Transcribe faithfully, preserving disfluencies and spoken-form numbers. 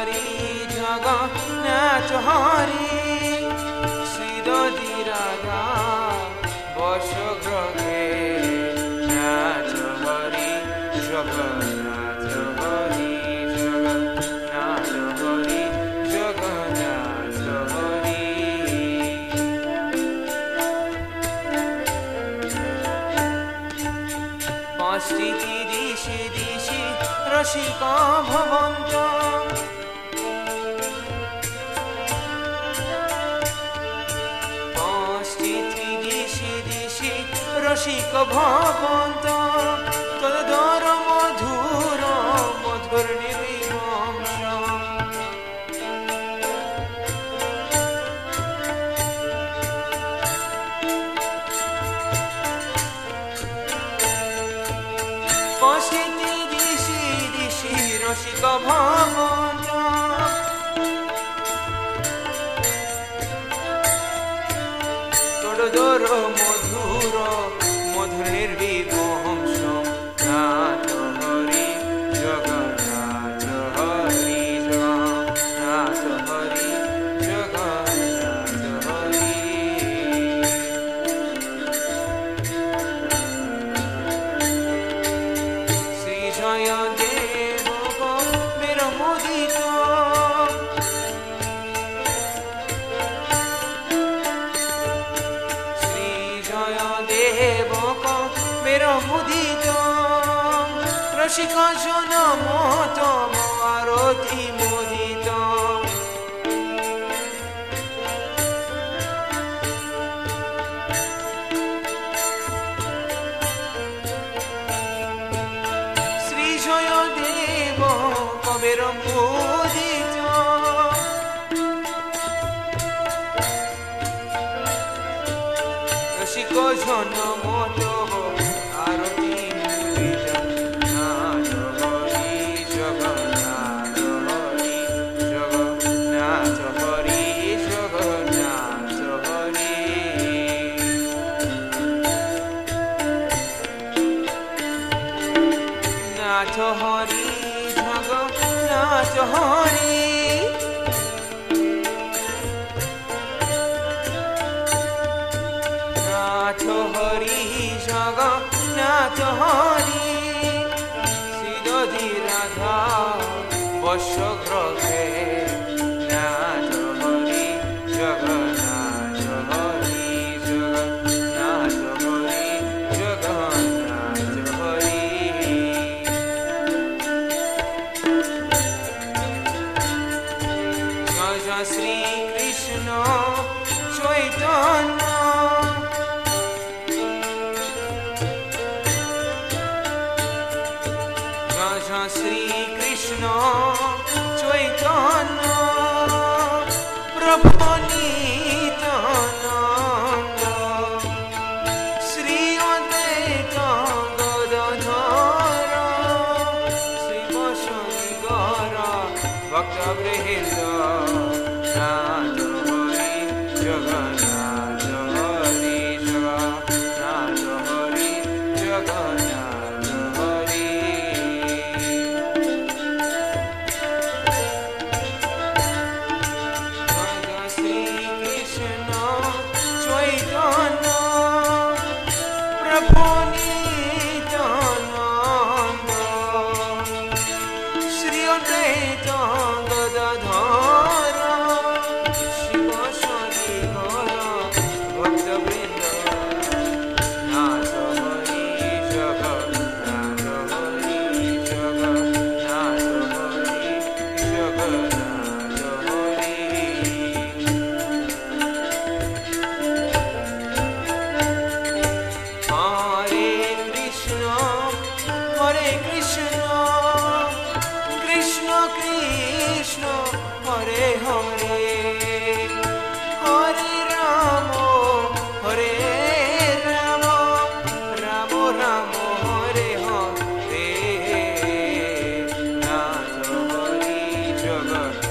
হরি জগন্নাথ হরি শ্রীদধি রাধা বশগ্রহে নাথ হরি জগন্নাথ হরি জগন্নাথ হরি জগন্নাথ হরি পাঁচটি দিশে দিশে রসিক ভবন্ত রসিক ভবন্ত তদর মধুর মধুর নির্বিমংস পশ্চিতি দিশি দিশি রসিক ভবন্ত তদর মধুর মধুর নির্বিমংস নাথ হরি জগন্নাথ হরি জগন্নাথ হরি জগন্নাথ হরি শ্রী জয় দেব মের মুদিত শ্রী জয় দেব মের মুদিত রসিক জন মত আরতি মুদিত শ্রী জয় দেব কবের মুদিত রসিক জন মত আরতি মুদিত নাথ হরি জগন্নাথ হরি জগন্নাথ হরি জগন্নাথ হরি নাথ হরি জগন্নাথ হরি নাথ হরি জগন্নাথ হরি শ্রীদধি রাধা বশগ্রহে নাথ হরি জগন্নাথ হরি জগন্নাথ হরি জগন্নাথ হরি জয় জয় শ্রী কৃষ্ণ চৈতন্য শ্রী কৃষ্ণ চৈতন্য প্রভু নিত্যানন্দ শ্রী অদ্বৈত গদাধর শ্রীবসনি গৌর ভক্তবৃন্দ নাথ হরি জগন্নাথ হরি জগন্নাথ হরি জগন্নাথ হরি প্রভু নিত্যানন্দ শ্রী অদ্বৈত গদাধর শিবশনি গৌর ভক্তবৃন্দ Nath Hari Jagannath Hari Jagannath Hari Jagannath Hari Hare Krishna, Krishna Krishna, Hare Hare, Hare Rama, Hare Rama, Rama Rama, Hare Hare, Nath Hari Jagat.